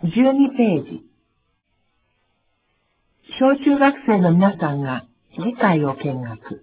12ページ。小中学生の皆さんが議会を見学。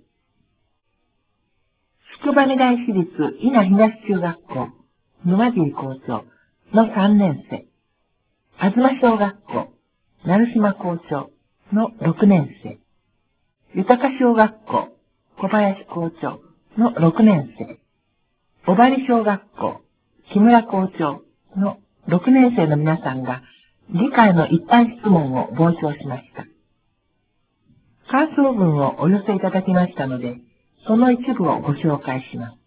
宿場根台市立伊那東中学校、沼尻校長の3年生。東小学校、成島校長の6年生。豊小学校、小林校長の6年生。小針小学校、木村校長の6年生の皆さんが議会の一般質問を傍聴しました。感想文をお寄せいただきましたので、その一部をご紹介します。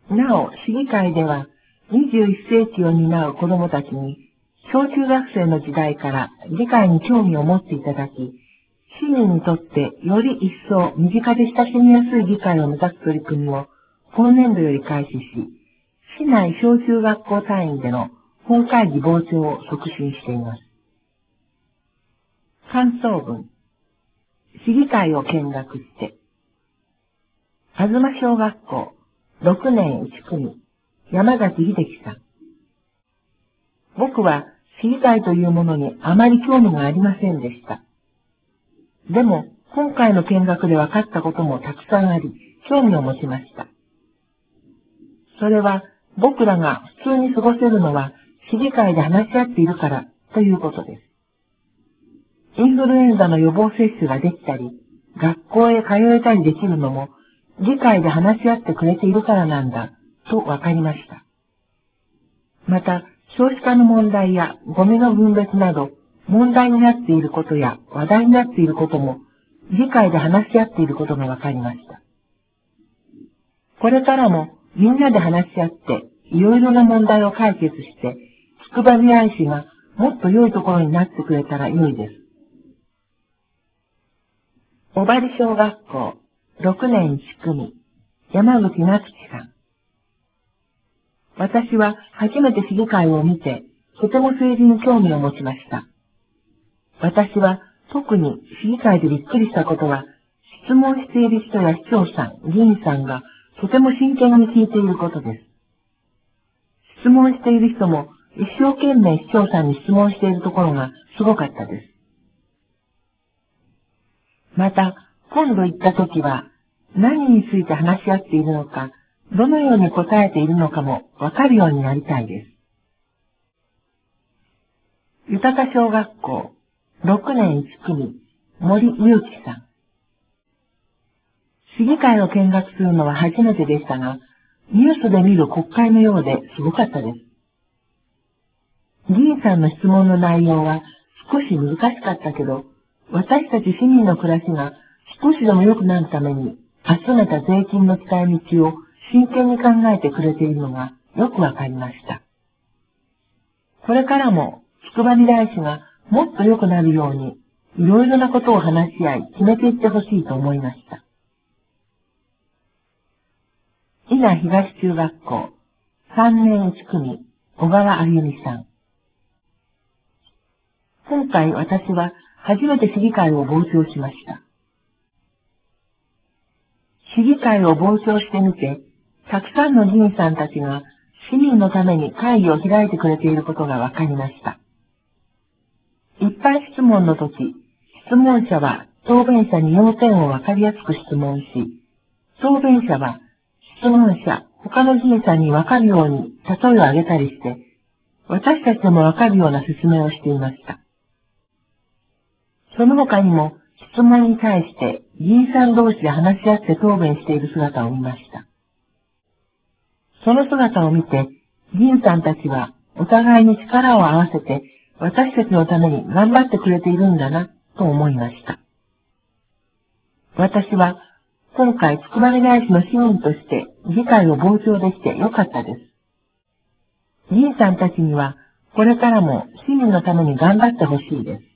なお、市議会では21世紀を担う子どもたちに小中学生の時代から議会に興味を持っていただき、市民にとってより一層身近で親しみやすい議会を目指す取り組みを今年度より開始し、市内小中学校単位での本会議傍聴を促進しています。感想文。市議会を見学して。東小学校6年1組山崎秀樹さん。僕は市議会というものにあまり興味がありませんでした。でも今回の見学で分かったこともたくさんあり、興味を持ちました。それは僕らが普通に過ごせるのは市議会で話し合っているからということです。インフルエンザの予防接種ができたり、学校へ通えたりできるのも、議会で話し合ってくれているからなんだ、とわかりました。また、少子化の問題やゴミの分別など、問題になっていることや話題になっていることも、議会で話し合っていることがわかりました。これからもみんなで話し合って、いろいろな問題を解決して、つくばみらい市がもっと良いところになってくれたら良いです。小針小学校6年1組山口夏樹さん。私は初めて市議会を見て、とても政治に興味を持ちました。私は特に市議会でびっくりしたことは、質問している人や市長さん、議員さんがとても真剣に聞いていることです。質問している人も一生懸命市長さんに質問しているところがすごかったです。また、今度行ったときは、何について話し合っているのか、どのように答えているのかもわかるようになりたいです。豊小学校6年1組森祐樹さん。市議会を見学するのは初めてでしたが、ニュースで見る国会のようですごかったです。議員さんの質問の内容は少し難しかったけど、私たち市民の暮らしが少しでも良くなるために集めた税金の使い道を真剣に考えてくれているのがよくわかりました。これからもつくばみらい市がもっと良くなるようにいろいろなことを話し合い決めていってほしいと思いました。伊那東中学校3年1組小川あゆみさん。今回私は初めて市議会を傍聴しました。市議会を傍聴してみて、たくさんの議員さんたちが市民のために会議を開いてくれていることがわかりました。一般質問の時、質問者は答弁者に要点をわかりやすく質問し、答弁者は質問者、他の議員さんにわかるように例えを挙げたりして、私たちでもわかるような説明をしていました。その他にも質問に対して議員さん同士で話し合って答弁している姿を見ました。その姿を見て、議員さんたちはお互いに力を合わせて私たちのために頑張ってくれているんだなと思いました。私は今回つくばみらい市の市民として議会を傍聴できてよかったです。議員さんたちにはこれからも市民のために頑張ってほしいです。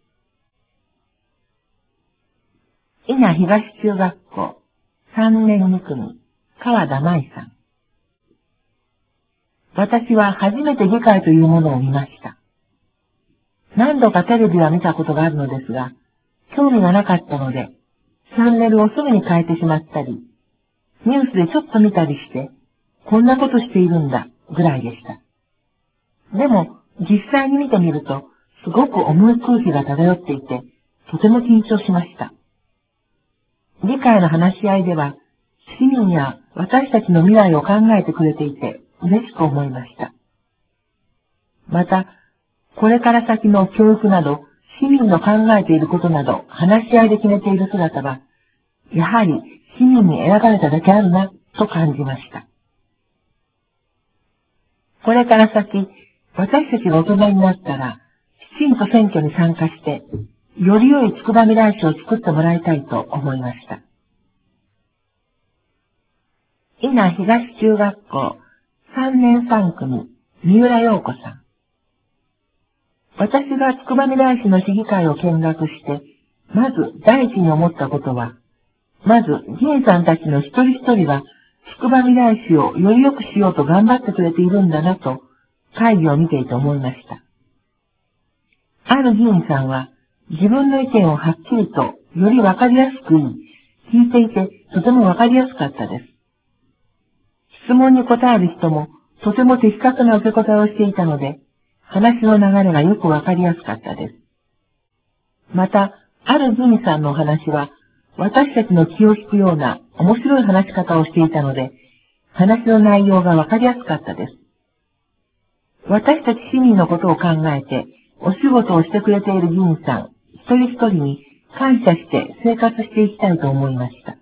伊那東中学校3年2組川田舞さん。私は初めて議会というものを見ました。何度かテレビは見たことがあるのですが、興味がなかったので、チャンネルをすぐに変えてしまったり、ニュースでちょっと見たりして、こんなことしているんだぐらいでした。でも、 実際に見てみると、すごく重い空気が漂っていて、とても緊張しました。議会の話し合いでは、市民や私たちの未来を考えてくれていて、嬉しく思いました。また、これから先の教育など、市民の考えていることなど、話し合いで決めている姿は、やはり市民に選ばれただけあるな、と感じました。これから先、私たちが大人になったら、きちんと選挙に参加して、より良い筑波未来市を作ってもらいたいと思いました。伊那東中学校3年3組、三浦陽子さん。私が筑波未来市の市議会を見学して、まず第一に思ったことは、まず議員さんたちの一人一人は、筑波未来市をより良くしようと頑張ってくれているんだなと、会議を見ていて思いました。ある議員さんは、自分の意見をはっきりと、よりわかりやすく言い、聞いていてとてもわかりやすかったです。質問に答える人も、とても的確な受け答えをしていたので、話の流れがよくわかりやすかったです。また、ある議員さんのお話は、私たちの気を引くような面白い話し方をしていたので、話の内容がわかりやすかったです。私たち市民のことを考えて、お仕事をしてくれている議員さん、一人一人に感謝して生活していきたいと思いました。